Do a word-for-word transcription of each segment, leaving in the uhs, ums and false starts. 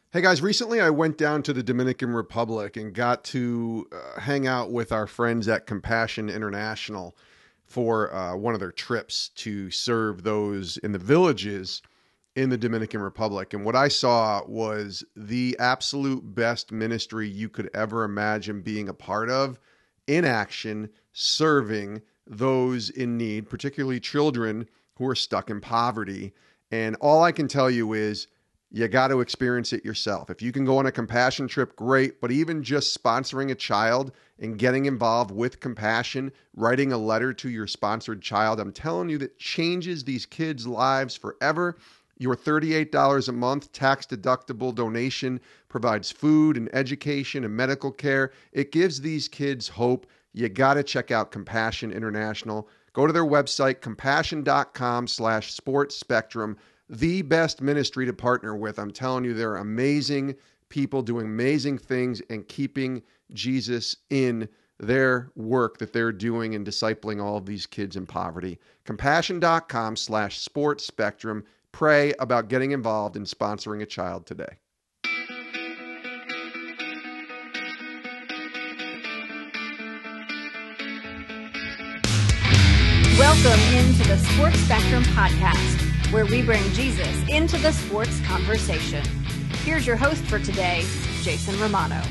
Hey guys, recently I went down to the Dominican Republic and got to uh, hang out with our friends at Compassion International for uh, one of their trips to serve those in the villages in the Dominican Republic. And what I saw was the absolute best ministry you could ever imagine being a part of, in action, serving those in need, particularly children who are stuck in poverty. And all I can tell you is, you got to experience it yourself. If you can go on a compassion trip, great. But even just sponsoring a child and getting involved with Compassion, writing a letter to your sponsored child, I'm telling you, that changes these kids' lives forever. Your thirty-eight dollars a month tax-deductible donation provides food and education and medical care. It gives these kids hope. You got to check out Compassion International. Go to their website, compassion.com slash sports spectrum. The best ministry to partner with. I'm telling you, they're amazing people doing amazing things and keeping Jesus in their work that they're doing and discipling all of these kids in poverty. Compassion.com slash sports spectrum. Pray about getting involved in sponsoring a child today. Welcome into the Sports Spectrum Podcast, where we bring Jesus into the sports conversation. Here's your host for today, Jason Romano.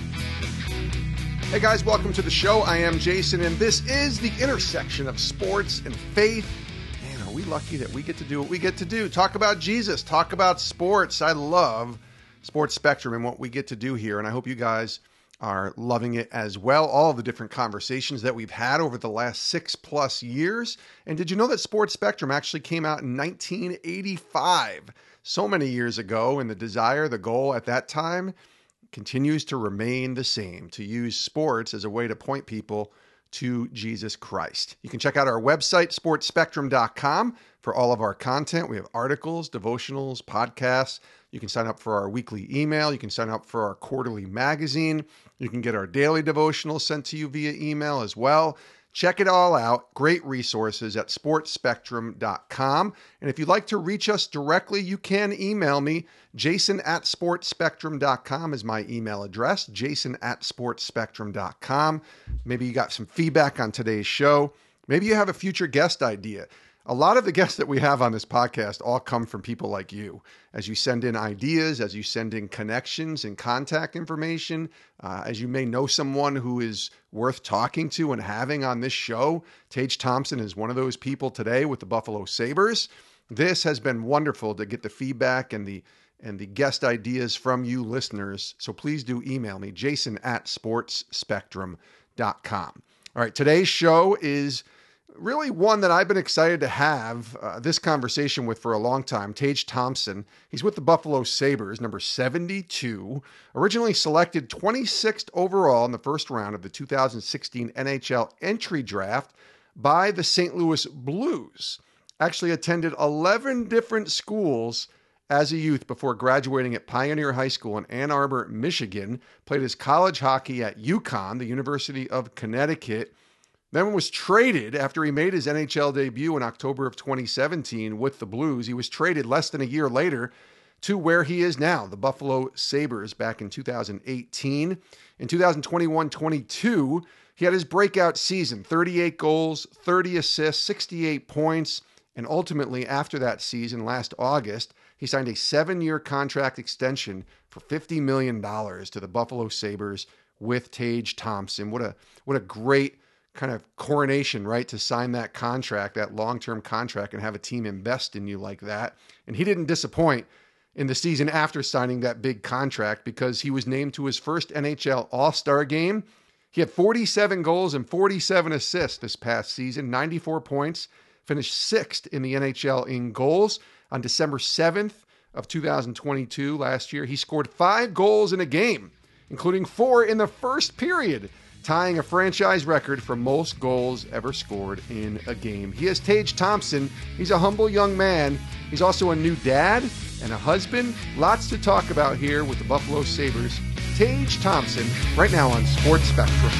Hey guys, welcome to the show. I am Jason, and this is the intersection of sports and faith. Man, are we lucky that we get to do what we get to do? Talk about Jesus, talk about sports. I love Sports Spectrum and what we get to do here, and I hope you guys are loving it as well. All of the different conversations that we've had over the last six plus years. And did you know that Sports Spectrum actually came out in nineteen eighty-five? So many years ago, and the desire, the goal at that time continues to remain the same, to use sports as a way to point people to Jesus Christ. You can check out our website, sports spectrum dot com, for all of our content. We have articles, devotionals, podcasts. You can sign up for our weekly email. You can sign up for our quarterly magazine. You can get our daily devotional sent to you via email as well. Check it all out. Great resources at sports spectrum dot com. And if you'd like to reach us directly, you can email me. Jason at sports spectrum dot com is my email address. Jason at sports spectrum dot com. Maybe you got some feedback on today's show. Maybe you have a future guest idea. A lot of the guests that we have on this podcast all come from people like you. As you send in ideas, as you send in connections and contact information, uh, as you may know someone who is worth talking to and having on this show. Tage Thompson is one of those people today with the Buffalo Sabres. This has been wonderful to get the feedback and the and the guest ideas from you listeners. So please do email me, Jason at sports spectrum dot com. All right, today's show is really one that I've been excited to have uh, this conversation with for a long time. Tage Thompson. He's with the Buffalo Sabres, number seventy-two, originally selected twenty-sixth overall in the first round of the two thousand sixteen N H L entry draft by the Saint Louis Blues. Actually attended eleven different schools as a youth before graduating at Pioneer High School in Ann Arbor, Michigan. Played his college hockey at UConn, the University of Connecticut. Then was traded after he made his N H L debut in October of twenty seventeen with the Blues. He was traded less than a year later to where he is now, the Buffalo Sabres, back in two thousand eighteen. In two thousand twenty-one twenty-two, he had his breakout season, thirty-eight goals, thirty assists, sixty-eight points, and ultimately after that season, last August, he signed a seven-year contract extension for fifty million dollars to the Buffalo Sabres with Tage Thompson. What a what a great kind of coronation, right? To sign that contract, that long-term contract, and have a team invest in you like that. And he didn't disappoint in the season after signing that big contract because he was named to his first N H L All-Star game. He had forty-seven goals and forty-seven assists this past season, ninety-four points, finished sixth in the N H L in goals. On December seventh of two thousand twenty-two, last year, he scored five goals in a game, including four in the first period, tying a franchise record for most goals ever scored in a game. He is Tage Thompson. He's a humble young man. He's also a new dad and a husband. Lots to talk about here with the Buffalo Sabres. Tage Thompson, right now on Sports Spectrum.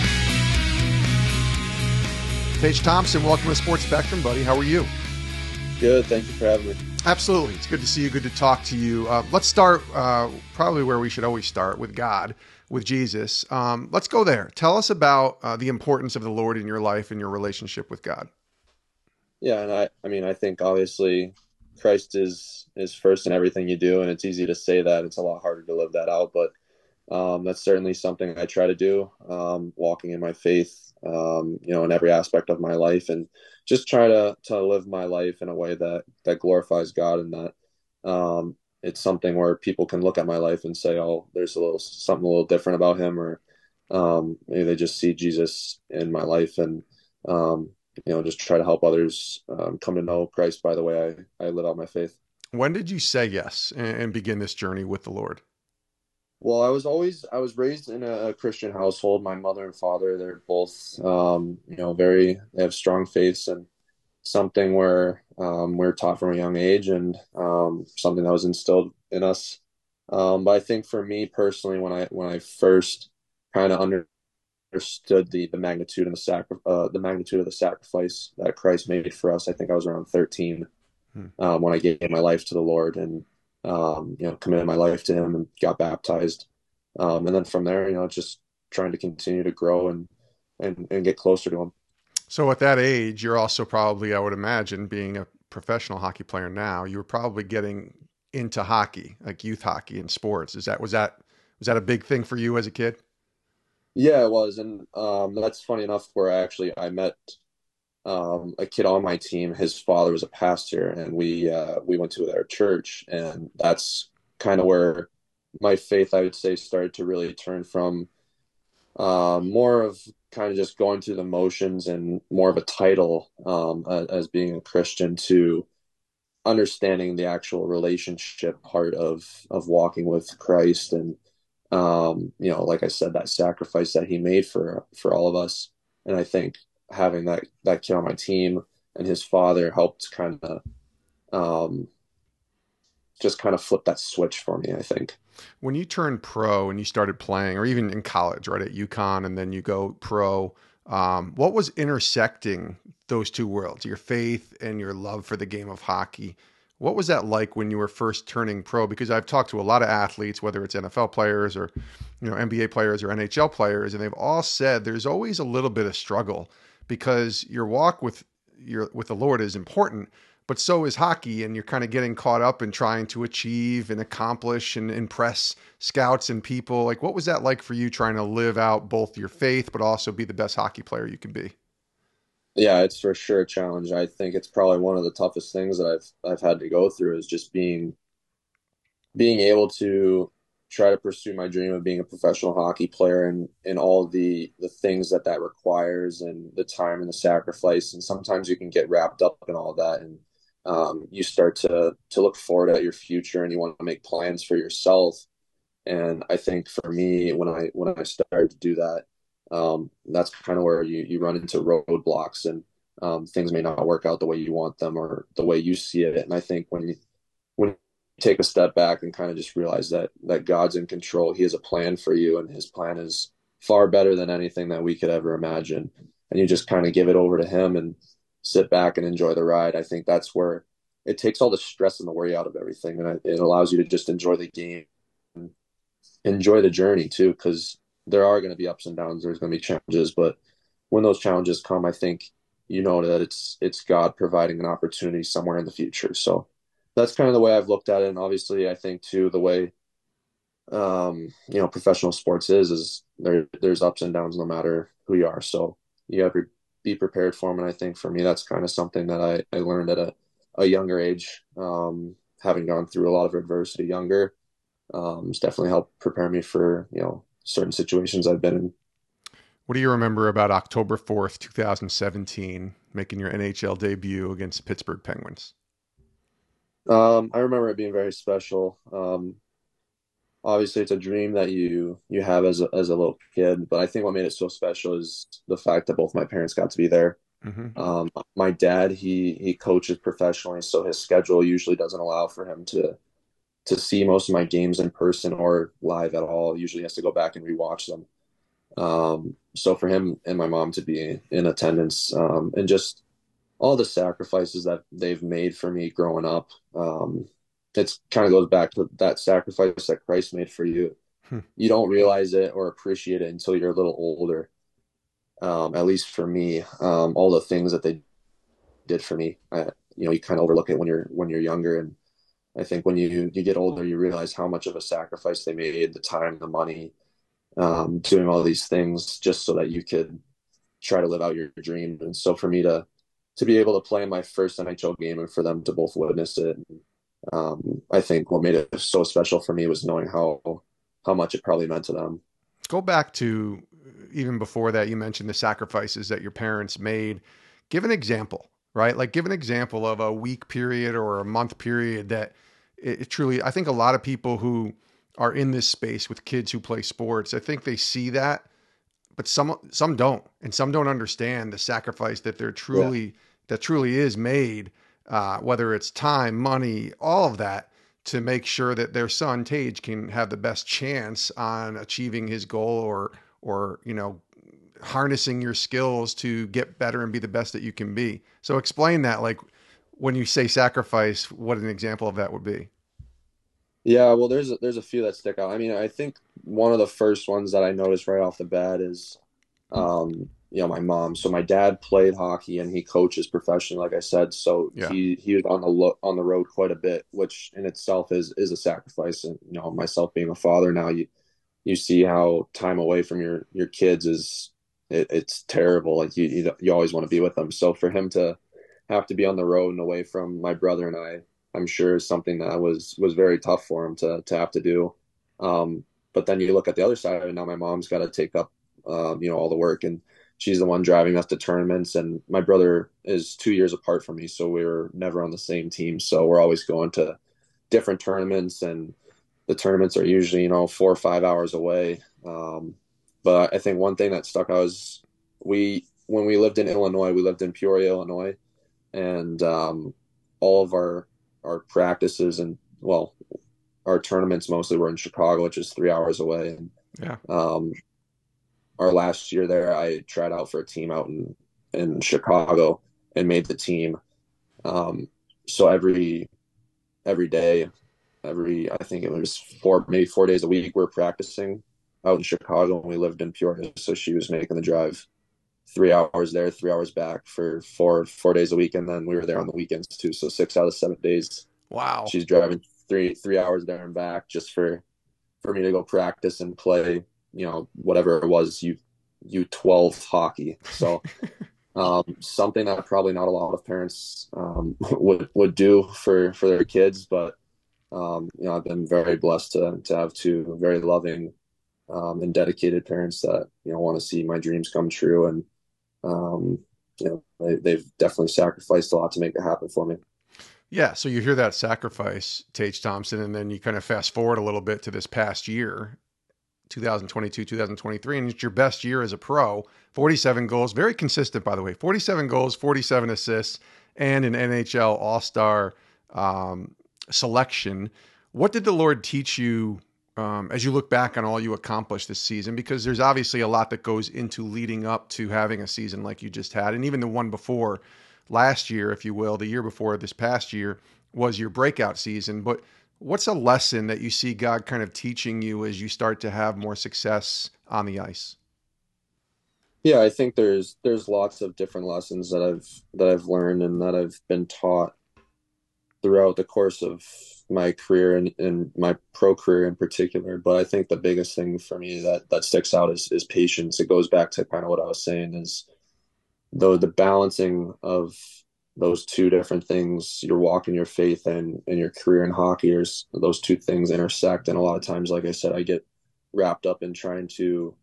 Tage Thompson, welcome to Sports Spectrum, buddy. How are you? Good. Thank you for having me. Absolutely. It's good to see you. Good to talk to you. Uh, let's start uh, probably where we should always start, with God, with Jesus. Um, let's go there. Tell us about uh, the importance of the Lord in your life and your relationship with God. Yeah, and I, I mean, I think obviously Christ is is first in everything you do, and it's easy to say that. It's a lot harder to live that out, but um, that's certainly something I try to do. Um, walking in my faith, um, you know, in every aspect of my life, and just try to to live my life in a way that that glorifies God, and that um, it's something where people can look at my life and say, "Oh, there's a little something a little different about him," or um, maybe they just see Jesus in my life, and um, you know, just try to help others um, come to know Christ by the way I, I live out my faith. When did you say yes and, and begin this journey with the Lord? Well, I was always I was raised in a, a Christian household. My mother and father, they're both um, you know, very they have strong faiths, and something where um, we we're taught from a young age, and um, something that was instilled in us. Um, but I think for me personally, when I when I first kind of understood the the magnitude and the sacri- uh, the magnitude of the sacrifice that Christ made for us, I think I was around thirteen Hmm. um, when I gave my life to the Lord, and um, you know, committed my life to Him and got baptized. Um, and then from there, you know, just trying to continue to grow and and and get closer to Him. So at that age, you're also probably, I would imagine, being a professional hockey player now, you were probably getting into hockey, like youth hockey and sports. Is that was that was that a big thing for you as a kid? Yeah, it was, and um, that's funny enough. Where I actually I met um, a kid on my team. His father was a pastor, and we uh, we went to their church, and that's kind of where my faith, I would say, started to really turn from uh, more of kind of just going through the motions and more of a title um, as, as being a Christian, to understanding the actual relationship part of of walking with Christ, and um, you know, like I said, that sacrifice that He made for for all of us. And I think having that that kid on my team and his father helped kind of um, just kind of flip that switch for me, I think. When you turned pro and you started playing, or even in college, right, at UConn, and then you go pro, um, what was intersecting those two worlds, your faith and your love for the game of hockey? What was that like when you were first turning pro? Because I've talked to a lot of athletes, whether it's N F L players or, you know, N B A players or N H L players, and they've all said there's always a little bit of struggle because your walk with your with the Lord is important, but so is hockey, and you're kind of getting caught up in trying to achieve and accomplish and impress scouts and people. Like, what was that like for you, trying to live out both your faith but also be the best hockey player you can be? Yeah, it's for sure a challenge. I think it's probably one of the toughest things that I've I've had to go through, is just being being able to try to pursue my dream of being a professional hockey player, and and all the the things that that requires, and the time and the sacrifice. And sometimes you can get wrapped up in all that, and um, you start to to look forward at your future, and you want to make plans for yourself. And I think for me, when I when I started to do that, um, that's kind of where you you run into roadblocks, and um, things may not work out the way you want them or the way you see it. And I think when you when you take a step back and kind of just realize that that God's in control, He has a plan for you, and His plan is far better than anything that we could ever imagine. And you just kind of give it over to Him and sit back and enjoy the ride. I think that's where it takes all the stress and the worry out of everything, and it allows you to just enjoy the game, enjoy the journey too, because there are going to be ups and downs. There's going to be challenges, but when those challenges come, I think you know that it's it's God providing an opportunity somewhere in the future. So that's kind of the way I've looked at it. And obviously, I think too, the way um, you know, professional sports is is there there's ups and downs no matter who you are. So you have to be prepared for them. And I think for me, that's kind of something that I I learned at a a younger age, um, having gone through a lot of adversity younger. Um, it's definitely helped prepare me for, you know, certain situations I've been in. What do you remember about October fourth, twenty seventeen, making your N H L debut against the Pittsburgh Penguins? Um, I remember it being very special. Um, obviously, it's a dream that you you have as a, as a little kid, but I think what made it so special is the fact that both my parents got to be there. Mm-hmm. Um, my dad, he he coaches professionally, so his schedule usually doesn't allow for him to to see most of my games in person or live at all. Usually has to go back and rewatch them. Um, so for him and my mom to be in attendance, um, and just all the sacrifices that they've made for me growing up. Um, it's kind of goes back to that sacrifice that Christ made for you. Hmm. You don't realize it or appreciate it until you're a little older. Um, at least for me, um, all the things that they did for me, I, you know, you kind of overlook it when you're when you're younger, and I think when you you get older, you realize how much of a sacrifice they made, the time, the money, um, doing all these things just so that you could try to live out your dream. And so for me to to be able to play in my first N H L game and for them to both witness it, um, I think what made it so special for me was knowing how how much it probably meant to them. Go back to even before that, you mentioned the sacrifices that your parents made. Give an example, right? Like give an example of a week period or a month period that it, it truly, I think a lot of people who are in this space with kids who play sports, I think they see that, but some, some don't, and some don't understand the sacrifice that they're Yeah. truly, that truly is made, uh, whether it's time, money, all of that, to make sure that their son Tage can have the best chance on achieving his goal, or or you know harnessing your skills to get better and be the best that you can be. So explain that, like when you say sacrifice, what an example of that would be. Yeah, well, there's a, there's a few that stick out. I mean, I think one of the first ones that I noticed right off the bat is, um, you know, my mom. So my dad played hockey and he coaches professionally, like I said. So Yeah. he he was on the lo on the road quite a bit, which in itself is is a sacrifice. And you know, myself being a father now, you you see how time away from your your kids is it, it's terrible. Like you, you you always want to be with them. So for him to have to be on the road and away from my brother and I, I'm sure is something that was was very tough for him to to have to do. Um, but then you look at the other side of it. Now my mom's got to take up, um, you know, all the work, and she's the one driving us to tournaments. And my brother is two years apart from me, so we were never on the same team. So we're always going to different tournaments, and the tournaments are usually, you know, four or five hours away. Um, but I think one thing that stuck out is we when we lived in Illinois, we lived in Peoria, Illinois, and um, all of our our practices and well, our tournaments mostly were in Chicago, which is three hours away. And Yeah. um, our last year there, I tried out for a team out in in Chicago and made the team. Um, so every every day, every I think it was four maybe four days a week, we're practicing out in Chicago, and we lived in Peoria. So she was making the drive three hours there, three hours back for four four days a week, and then we were there on the weekends too. So six out of seven days, Wow. she's driving three three hours there and back just for for me to go practice and play, you know, whatever it was, U U twelve hockey. So um, something that probably not a lot of parents um, would would do for for their kids, but um, you know, I've been very blessed to to have two very loving um, and dedicated parents that you know want to see my dreams come true, and um, you know they, they've definitely sacrificed a lot to make it happen for me. Yeah. So you hear that sacrifice, Tage Thompson, and then you kind of fast forward a little bit to this past year, two thousand twenty-two, two thousand twenty-three, and it's your best year as a pro. forty-seven goals, very consistent, by the way. forty-seven goals, forty-seven assists, and an N H L All-Star um, selection. What did the Lord teach you um, as you look back on all you accomplished this season? Because there's obviously a lot that goes into leading up to having a season like you just had, and even the one before last year, if you will, the year before this past year was your breakout season. But what's a lesson that you see God kind of teaching you as you start to have more success on the ice? Yeah, I think there's there's lots of different lessons that I've that I've learned and that I've been taught throughout the course of my career and, and my pro career in particular. But I think the biggest thing for me that that sticks out is is patience. It goes back to kind of what I was saying is though the balancing of those two different things, your walk and your faith and, and your career in hockey, is those two things intersect. And a lot of times, like I said, I get wrapped up in trying to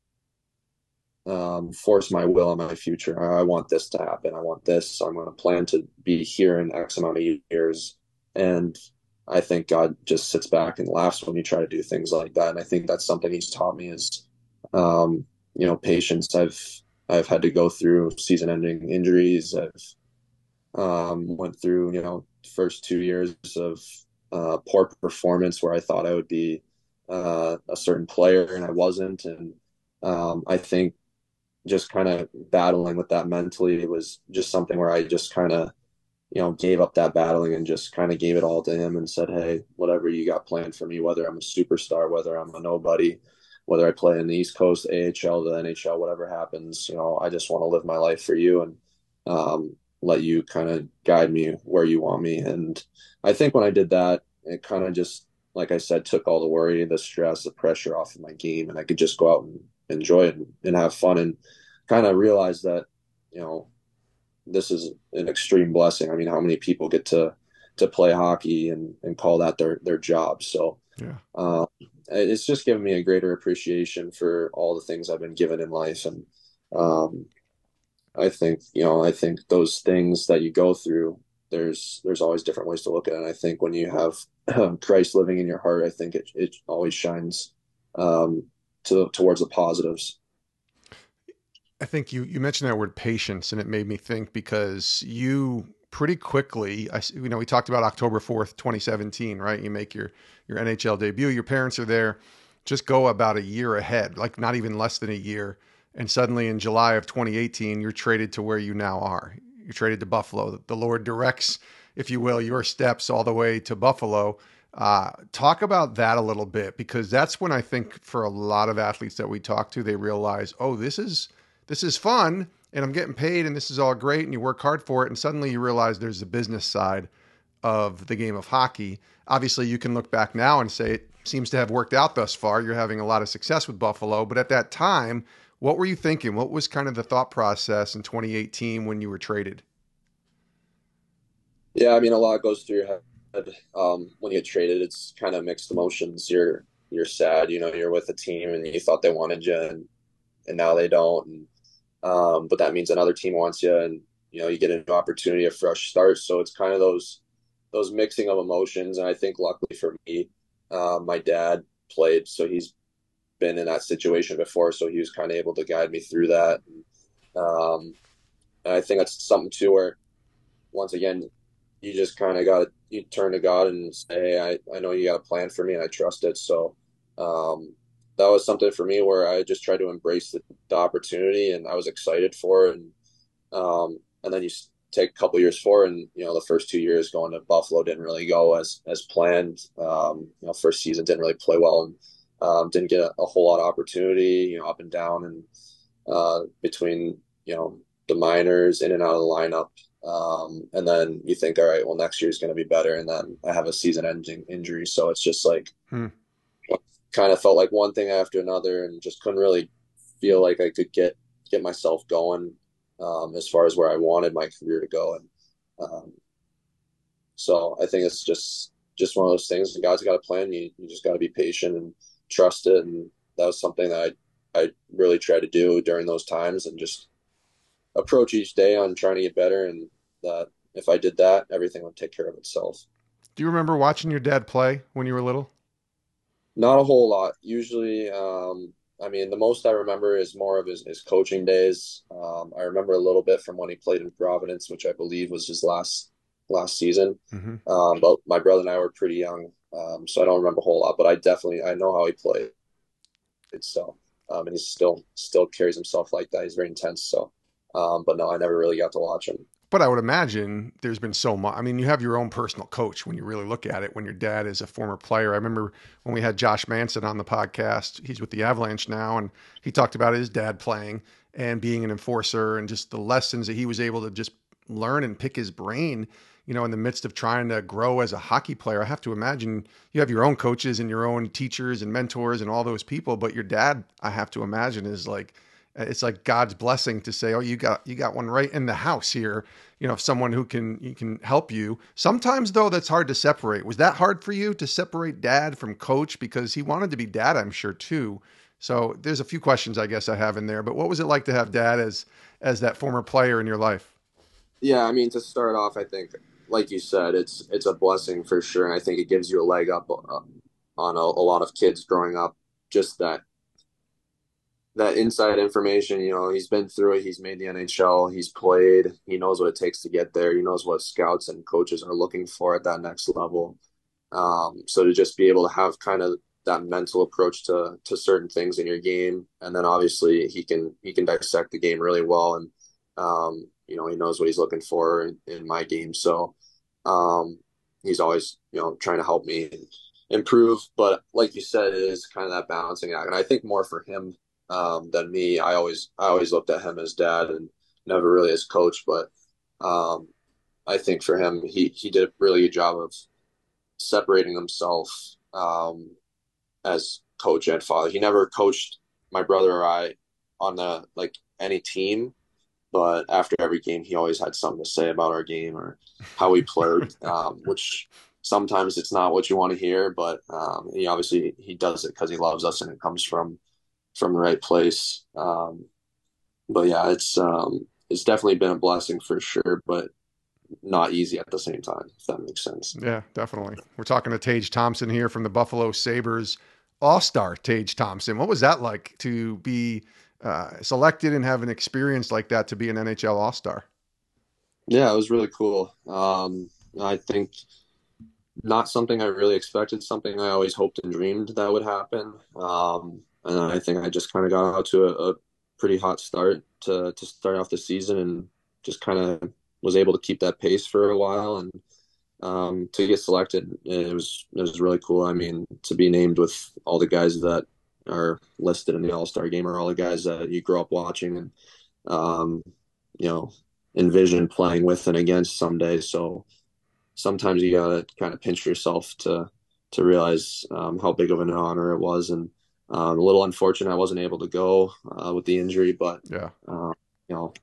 um, force my will on my future. I want this to happen. I want this. So I'm going to plan to be here in X amount of years. And I think God just sits back and laughs when you try to do things like that. And I think that's something he's taught me is, um, you know, patience. I've, I've had to go through season ending injuries. I've, um, went through, you know, first two years of, uh, poor performance where I thought I would be, uh, a certain player and I wasn't. And, um, I think just kind of battling with that mentally was just something where I just kind of, you know, gave up that battling and just kind of gave it all to him and said, hey, whatever you got planned for me, whether I'm a superstar, whether I'm a nobody, whether I play in the East Coast, A H L, the N H L, whatever happens, you know, I just want to live my life for you and um, let you kind of guide me where you want me. And I think when I did that, it kind of just, like I said, took all the worry, the stress, the pressure off of my game, and I could just go out and enjoy it and, and have fun and kind of realize that, you know, this is an extreme blessing. I mean, how many people get to to play hockey and, and call that their their job? So Yeah. um, it's just given me a greater appreciation for all the things I've been given in life. And um, I think, you know, I think those things that you go through, there's there's always different ways to look at it. And I think when you have um, Christ living in your heart, I think it it always shines um, to towards the positives. I think you, you mentioned that word patience, and it made me think because you pretty quickly, I, you know, we talked about October fourth, twenty seventeen, right? You make your, your N H L debut, your parents are there, just go about a year ahead, like not even less than a year. And suddenly in July of twenty eighteen, you're traded to where you now are. You're traded to Buffalo. The Lord directs, if you will, your steps all the way to Buffalo. Uh, talk about that a little bit, because that's when I think for a lot of athletes that we talk to, they realize, oh, this is, this is fun and I'm getting paid and this is all great. And you work hard for it. And suddenly you realize there's the business side of the game of hockey. Obviously you can look back now and say it seems to have worked out thus far. You're having a lot of success with Buffalo, but at that time, what were you thinking? What was kind of the thought process in twenty eighteen when you were traded? Yeah, I mean, a lot goes through your head um, when you get traded. It's kind of mixed emotions. You're you're sad, you know, you're with a team and you thought they wanted you, and and now they don't. And um, but that means another team wants you, and you know, you get a new opportunity, a fresh start. So it's kind of those those mixing of emotions. And I think luckily for me, uh, my dad played, so he's been in that situation before, so he was kind of able to guide me through that. Um, and I think that's something too, where once again, you just kind of got to you turn to God and say, hey, I, I know you got a plan for me and I trust it. So um, that was something for me where I just tried to embrace the, the opportunity, and I was excited for it. And um, and then you take a couple years forward, and you know, the first two years going to Buffalo didn't really go as as planned. Um, you know, first season didn't really play well, and um, didn't get a, a whole lot of opportunity. You know, up and down, and uh, between you know the minors, in and out of the lineup. Um, and then you think, all right, well, next year is going to be better. And then I have a season ending injury. So it's just like, Hmm. kind of felt like one thing after another, and just couldn't really feel like I could get, get myself going, um, as far as where I wanted my career to go. And, um, so I think it's just, just one of those things. And God's got a plan. You, you just got to be patient and trust it. And that was something that I, I really tried to do during those times, and just approach each day on trying to get better, and that if I did that, everything would take care of itself. Do you remember watching your dad play when you were little? Not a whole lot. Usually, um, I mean, the most I remember is more of his, his coaching days. Um, I remember a little bit from when he played in Providence, which I believe was his last last season. Mm-hmm. Um, but my brother and I were pretty young, um, so I don't remember a whole lot. But I definitely I know how he played. So, um, and he still still carries himself like that. He's very intense. So. Um, but no, I never really got to watch him. But I would imagine there's been so much. I mean, you have your own personal coach when you really look at it, when your dad is a former player. I remember when we had Josh Manson on the podcast, he's with the Avalanche now, and he talked about his dad playing and being an enforcer and just the lessons that he was able to just learn and pick his brain, you know, in the midst of trying to grow as a hockey player. I have to imagine you have your own coaches and your own teachers and mentors and all those people, but your dad, I have to imagine, is like, it's like God's blessing to say, oh, you got, you got one right in the house here. You know, someone who can, you can help you. Sometimes though, that's hard to separate. Was that hard for you to separate dad from coach? Because he wanted to be dad, I'm sure too. So there's a few questions I guess I have in there, but what was it like to have dad as, as that former player in your life? Yeah. I mean, to start off, I think, like you said, it's, it's a blessing for sure. And I think it gives you a leg up uh, on a, a lot of kids growing up, just that, that inside information. You know, he's been through it. He's made the N H L. He's played. He knows what it takes to get there. He knows what scouts and coaches are looking for at that next level. Um, so to just be able to have kind of that mental approach to to certain things in your game, and then obviously he can he can dissect the game really well, and um, you know he knows what he's looking for in, in my game. So um, he's always you know trying to help me improve. But like you said, it is kind of that balancing act, and I think more for him um, than me. I always I always looked at him as dad and never really as coach, but um, I think for him, he he did a really good job of separating himself um, as coach and father. He never coached my brother or I on the like any team, but after every game, he always had something to say about our game or how we played, um, which sometimes it's not what you want to hear, but um, he obviously he does it because he loves us and it comes from from the right place. Um, but yeah, it's um, it's definitely been a blessing for sure, but not easy at the same time, if that makes sense. Yeah, definitely. We're talking to Tage Thompson here from the Buffalo Sabres, all-star Tage Thompson. What was that like to be uh, selected and have an experience like that to be an N H L all-star? Yeah, it was really cool. Um, I think not something I really expected, something I always hoped and dreamed that would happen. Um, and I think I just kind of got out to a, a pretty hot start to to start off the season and just kind of was able to keep that pace for a while and um, to get selected. It was it was really cool. I mean, to be named with all the guys that are listed in the All Star game are all the guys that you grew up watching and um, you know envision playing with and against someday. So sometimes you gotta kind of pinch yourself to to realize um, how big of an honor it was, and um, a little unfortunate I wasn't able to go uh, with the injury, but Yeah. uh, you know,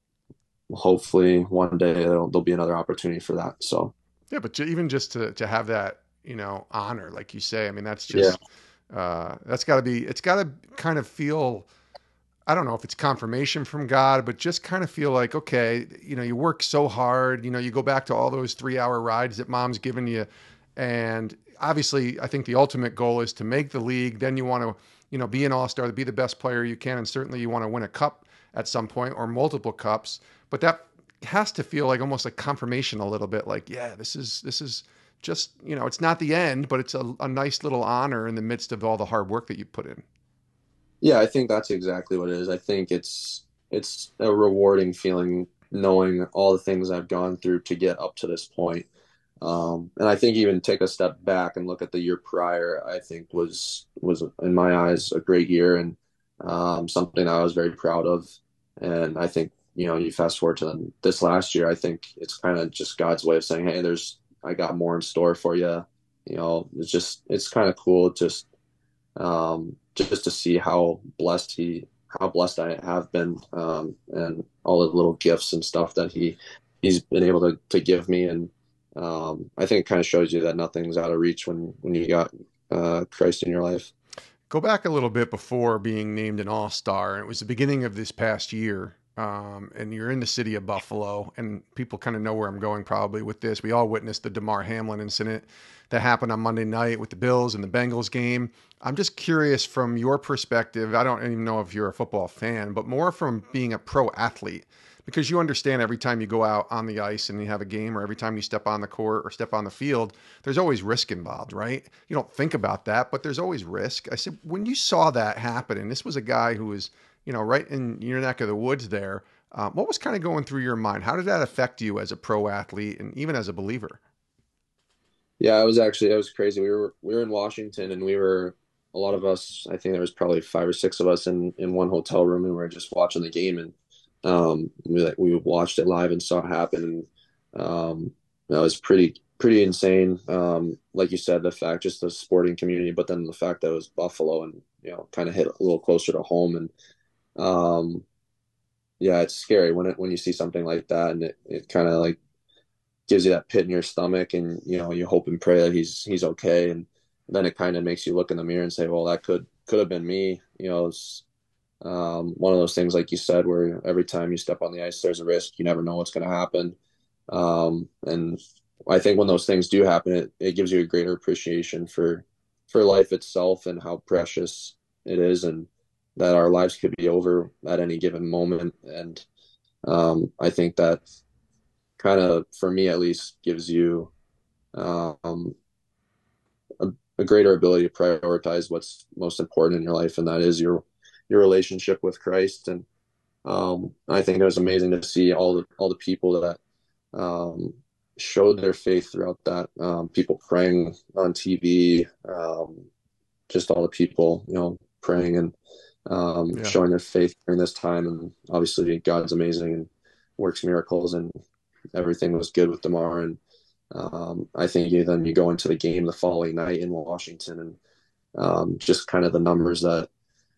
hopefully one day there'll, there'll be another opportunity for that. So Yeah, but ju- even just to to have that, you know, honor, like you say, I mean, that's yeah, just uh, that's got to be. It's got to kind of feel. I don't know if it's confirmation from God, but just kind of feel like, okay, you know, you work so hard, you know, you go back to all those three hour rides that mom's given you. And obviously, I think the ultimate goal is to make the league. Then you want to, you know, be an all star, to be the best player you can. And certainly you want to win a cup at some point or multiple cups. But that has to feel like almost like confirmation a little bit like, yeah, this is, this is just, you know, it's not the end, but it's a, a nice little honor in the midst of all the hard work that you put in. yeah, I think that's exactly what it is. I think it's it's a rewarding feeling knowing all the things I've gone through to get up to this point. Um, and I think even take a step back and look at the year prior, I think was was in my eyes a great year and um, something I was very proud of. And I think you know you fast forward to this last year, I think it's kind of just God's way of saying, hey, there's I got more in store for you. You know, it's just it's kind of cool just um, just to see how blessed he how blessed I have been um, and all the little gifts and stuff that he he's been able to to give me and um, I think it kind of shows you that nothing's out of reach when when you got uh, Christ in your life. Go back a little bit before being named an all-star. It was the beginning of this past year. Um, and you're in the city of Buffalo, and people kind of know where I'm going probably with this. We all witnessed the Damar Hamlin incident that happened on Monday night with the Bills and the Bengals game. I'm just curious from your perspective. I don't even know if you're a football fan, but more from being a pro athlete, because you understand every time you go out on the ice and you have a game, or every time you step on the court or step on the field, there's always risk involved, right? You don't think about that, but there's always risk. I said, when you saw that happen, and this was a guy who was, you know, right in your neck of the woods there, um, what was kind of going through your mind? How did that affect you as a pro athlete and even as a believer? Yeah, it was actually it was crazy. We were we were in Washington and we were a lot of us. I think there was probably five or six of us in in one hotel room and we were just watching the game and um, we like we watched it live and saw it happen. And um, that was pretty pretty insane. Um, like you said, the fact just the sporting community, but then the fact that it was Buffalo and you know kind of hit a little closer to home and um, yeah, it's scary when it when you see something like that and it, it kind of like gives you that pit in your stomach and you know you hope and pray that he's he's okay and then it kind of makes you look in the mirror and say well that could could have been me you know it's um, one of those things like you said where every time you step on the ice there's a risk you never know what's going to happen um, and I think when those things do happen it, it gives you a greater appreciation for for life itself and how precious it is and that our lives could be over at any given moment and um, I think that kind of, for me at least, gives you um, a a greater ability to prioritize what's most important in your life, and that is your your relationship with Christ. And um, I think it was amazing to see all the all the people that um, showed their faith throughout that. Um, people praying on T V, um, just all the people, you know, praying and um, Yeah. showing their faith during this time. And obviously, God's amazing and works miracles, and everything was good with DeMar. And um, I think you, then you go into the game the following night in Washington, and um, just kind of the numbers that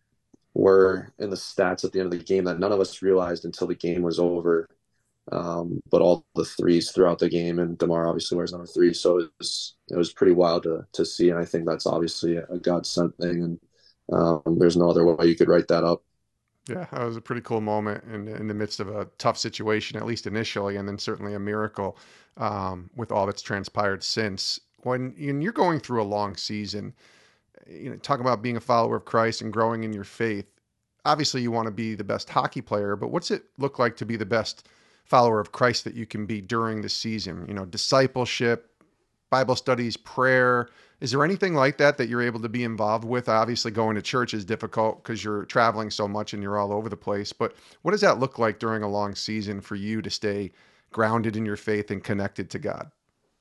were in the stats at the end of the game that none of us realized until the game was over. Um, but all the threes throughout the game, and DeMar obviously wears number three, so it was it was pretty wild to to see, and I think that's obviously a God sent thing, and um, there's no other way you could write that up. Yeah, that was a pretty cool moment in in the midst of a tough situation, at least initially, and then certainly a miracle um, with all that's transpired since. When, when you're going through a long season, you know, talk about being a follower of Christ and growing in your faith. Obviously, you want to be the best hockey player, but what's it look like to be the best follower of Christ that you can be during the season? You know, discipleship, Bible studies, prayer. Is there anything like that that you're able to be involved with? Obviously, going to church is difficult because you're traveling so much and you're all over the place. But what does that look like during a long season for you to stay grounded in your faith and connected to God?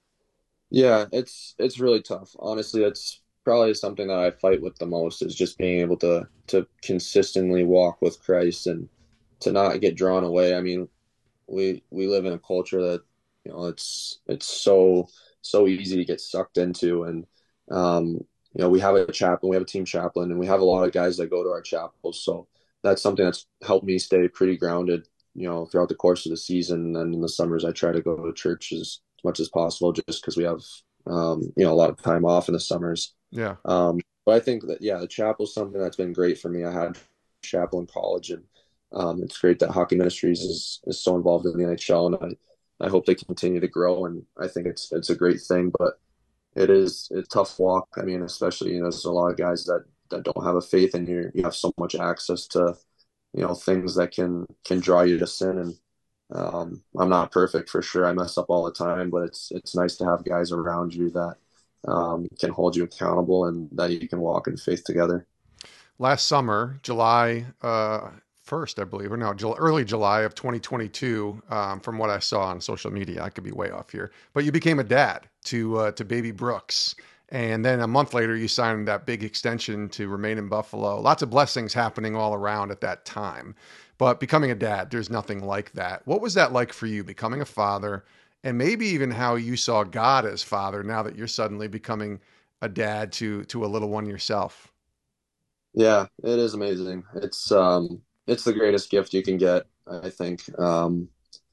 Yeah, it's it's really tough. Honestly, it's probably something that I fight with the most, is just being able to to consistently walk with Christ and to not get drawn away. I mean, we we live in a culture that, you know, it's it's so so easy to get sucked into. And um you know, we have a chaplain, we have a team chaplain, and we have a lot of guys that go to our chapels, so that's something that's helped me stay pretty grounded, you know, throughout the course of the season. And in the summers I try to go to church as much as possible, just because we have um you know, a lot of time off in the summers. Yeah. um but I think that, yeah, the chapel is something that's been great for me. I had chapel in college, and um, it's great that Hockey Ministries is is so involved in the N H L, and I, I hope they continue to grow. And I think it's it's a great thing, but it is it's a tough walk. I mean, especially, you know, there's a lot of guys that that don't have a faith, and you you have so much access to, you know, things that can can draw you to sin. And um, I'm not perfect, for sure. I mess up all the time, but it's it's nice to have guys around you that um, can hold you accountable and that you can walk in faith together. Last summer, July uh, first, I believe, or no, Jul- early July of twenty twenty-two, um, from what I saw on social media, I could be way off here, but you became a dad to uh, to baby Brooks. And then a month later, you signed that big extension to remain in Buffalo. Lots of blessings happening all around at that time. But becoming a dad, there's nothing like that. What was that like for you, becoming a father, and maybe even how you saw God as father now that you're suddenly becoming a dad to to a little one yourself? Yeah, it is amazing. It's um it's the greatest gift you can get, I think. Um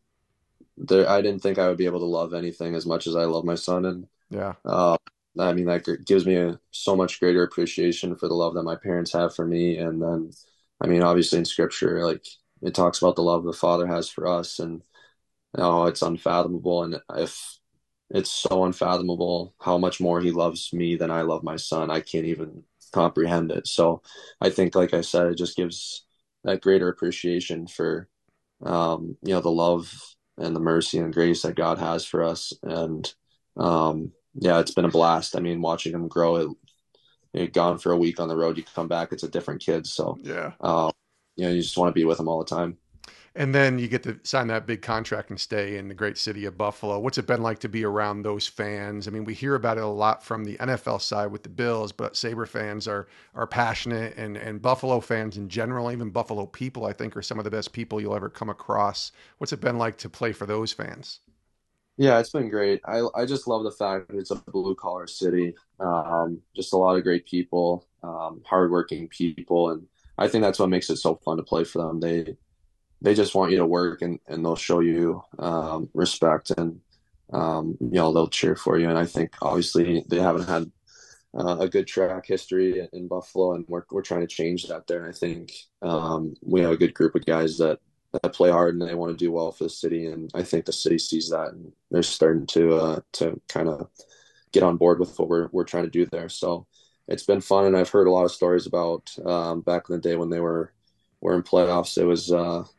there I didn't think I would be able to love anything as much as I love my son. And Yeah. uh I mean, that g- gives me a so much greater appreciation for the love that my parents have for me. And then, I mean, obviously in scripture, like, it talks about the love the Father has for us, and oh, it's unfathomable. And if it's so unfathomable how much more he loves me than I love my son, I can't even comprehend it. So I think, like I said, it just gives that greater appreciation for, um, you know, the love and the mercy and grace that God has for us. And um, yeah, it's been a blast. I mean, watching him grow, it, it gone for a week on the road, you come back, it's a different kid. So, Yeah. uh, you know, you just want to be with him all the time. And then you get to sign that big contract and stay in the great city of Buffalo. What's it been like to be around those fans? I mean, we hear about it a lot from the N F L side with the Bills, but Sabre fans are are passionate, and and Buffalo fans in general, even Buffalo people, I think, are some of the best people you'll ever come across. What's it been like to play for those fans? Yeah, it's been great. I I just love the fact that it's a blue collar city. Um, just a lot of great people, um, hardworking people, and I think that's what makes it so fun to play for them. They they just want you to work, and and they'll show you um, respect, and um, you know, they'll cheer for you. And I think obviously they haven't had uh, a good track history in Buffalo, and we're we're trying to change that there. And I think um, we have a good group of guys that that play hard and they want to do well for the city, and I think the city sees that, and they're starting to uh, to kind of get on board with what we're we're trying to do there. So it's been fun, and I've heard a lot of stories about um, back in the day when they were were in playoffs. It was uh,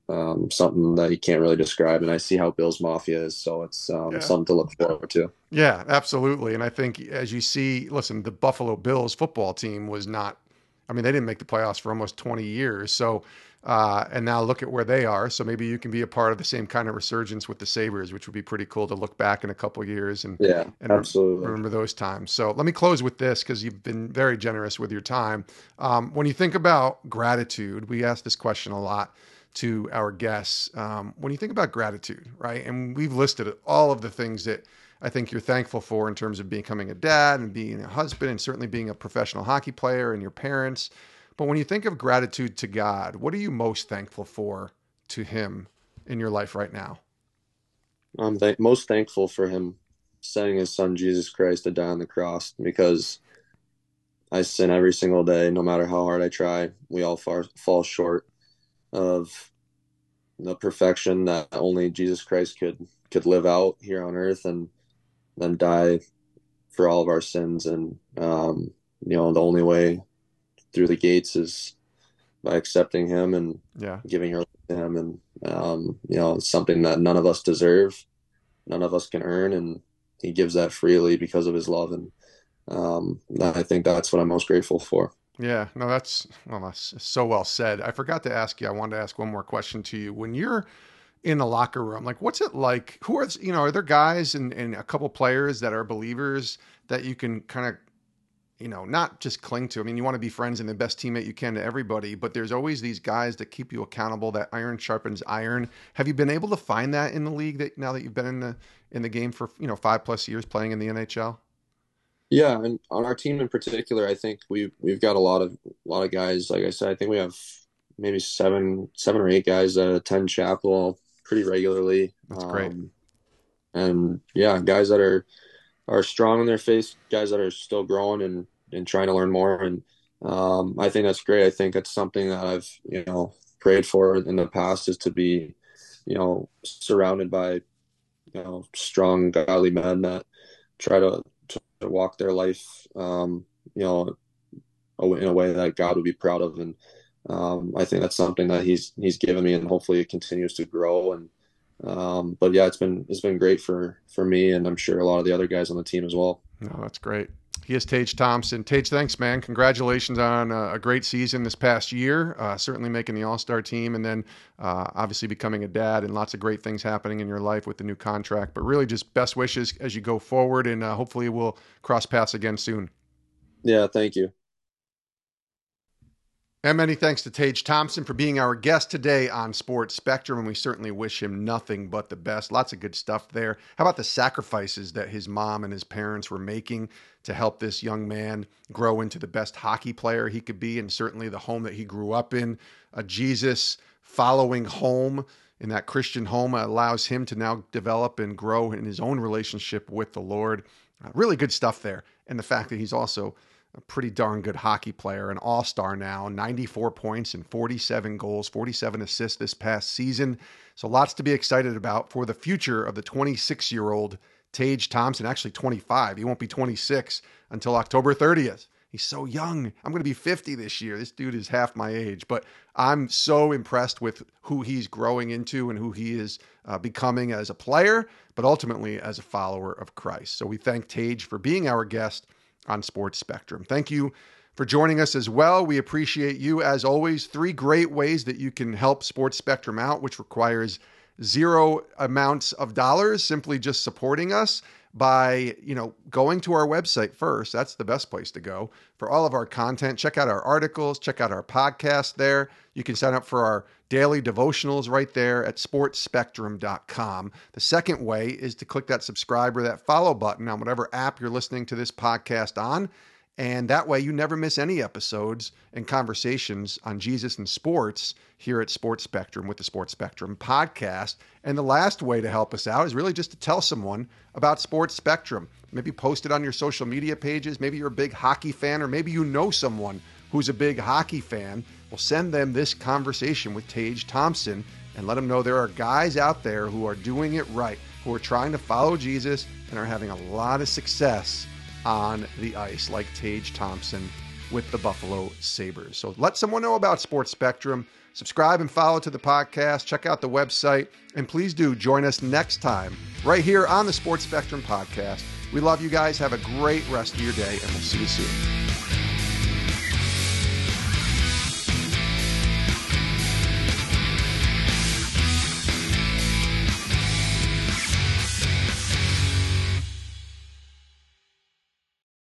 um, something that you can't really describe. And I see how Bills Mafia is, so it's um, Yeah. something to look forward to. Yeah, absolutely. And I think as you see, listen, the Buffalo Bills football team was not, I mean, they didn't make the playoffs for almost twenty years. So, uh, and now look at where they are. So maybe you can be a part of the same kind of resurgence with the Sabres, which would be pretty cool to look back in a couple of years and, Yeah, and re- absolutely. remember those times. So let me close with this because you've been very generous with your time. Um, when you think about gratitude, we ask this question a lot to our guests. Um, when you think about gratitude, right? And we've listed all of the things that I think you're thankful for in terms of becoming a dad and being a husband and certainly being a professional hockey player and your parents. But when you think of gratitude to God, what are you most thankful for to him in your life right now? I'm th- most thankful for him sending his son Jesus Christ to die on the cross because I sin every single day, no matter how hard I try. We all far, fall short of the perfection that only Jesus Christ could could live out here on earth and then die for all of our sins. And um, you know, the only way through the gates is by accepting him and Yeah. giving your life to him. And um, you know, it's something that none of us deserve, none of us can earn, and he gives that freely because of his love. And um, I think that's what I'm most grateful for. Yeah. No, that's, well, that's so well said. I forgot to ask you, I wanted to ask one more question to you. When you're in the locker room, like what's it like? Who are, you know, are there guys and, and a couple players that are believers that you can kind of, you know, not just cling to? I mean, you want to be friends and the best teammate you can to everybody, but there's always these guys that keep you accountable, that iron sharpens iron. Have you been able to find that in the league that now that you've been in the, in the game for, you know, five plus years playing in the N H L? Yeah, and on our team in particular, I think we've we've got a lot of a lot of guys. Like I said, I think we have maybe seven seven or eight guys that attend chapel pretty regularly. That's great. Um, and yeah, guys that are are strong in their faith, guys that are still growing and and trying to learn more. And um, I think that's great. I think that's something that I've you know prayed for in the past is to be you know surrounded by you know strong godly men that try to to walk their life um, you know in a way that God would be proud of. And um, I think that's something that he's he's given me, and hopefully it continues to grow. And um, but yeah, it's been it's been great for for me, and I'm sure a lot of the other guys on the team as well. No, that's great. He is Tage Thompson. Tage, thanks, man. Congratulations on a, a great season this past year. Uh, certainly making the All-Star team, and then uh, obviously becoming a dad, and lots of great things happening in your life with the new contract. But really, just best wishes as you go forward, and uh, hopefully we'll cross paths again soon. Yeah, thank you. And many thanks to Tage Thompson for being our guest today on Sports Spectrum, and we certainly wish him nothing but the best. Lots of good stuff there. How about the sacrifices that his mom and his parents were making to help this young man grow into the best hockey player he could be, and certainly the home that he grew up in, a Jesus-following home, in that Christian home allows him to now develop and grow in his own relationship with the Lord. Uh, really good stuff there. And the fact that he's also a pretty darn good hockey player, an all-star now, ninety-four points and forty-seven goals, forty-seven assists this past season. So lots to be excited about for the future of the twenty-six-year-old Tage Thompson, actually twenty-five. He won't be twenty-six until October thirtieth. He's so young. I'm going to be fifty this year. This dude is half my age, but I'm so impressed with who he's growing into and who he is uh, becoming as a player, but ultimately as a follower of Christ. So we thank Tage for being our guest on Sports Spectrum. Thank you for joining us as well. We appreciate you as always. Three great ways that you can help Sports Spectrum out, which requires zero amounts of dollars, simply just supporting us by, you know, going to our website first. That's the best place to go for all of our content. Check out our articles, check out our podcast there. You can sign up for our daily devotionals right there at sports spectrum dot com. The second way is to click that subscribe or that follow button on whatever app you're listening to this podcast on. And that way you never miss any episodes and conversations on Jesus and sports here at Sports Spectrum with the Sports Spectrum podcast. And the last way to help us out is really just to tell someone about Sports Spectrum. Maybe post it on your social media pages. Maybe you're a big hockey fan, or maybe you know someone who's a big hockey fan. Well, send them this conversation with Tage Thompson and let them know there are guys out there who are doing it right, who are trying to follow Jesus and are having a lot of success on the ice, like Tage Thompson with the Buffalo Sabres. So let someone know about Sports Spectrum. Subscribe and follow to the podcast. Check out the website. And please do join us next time right here on the Sports Spectrum podcast. We love you guys. Have a great rest of your day, and we'll see you soon.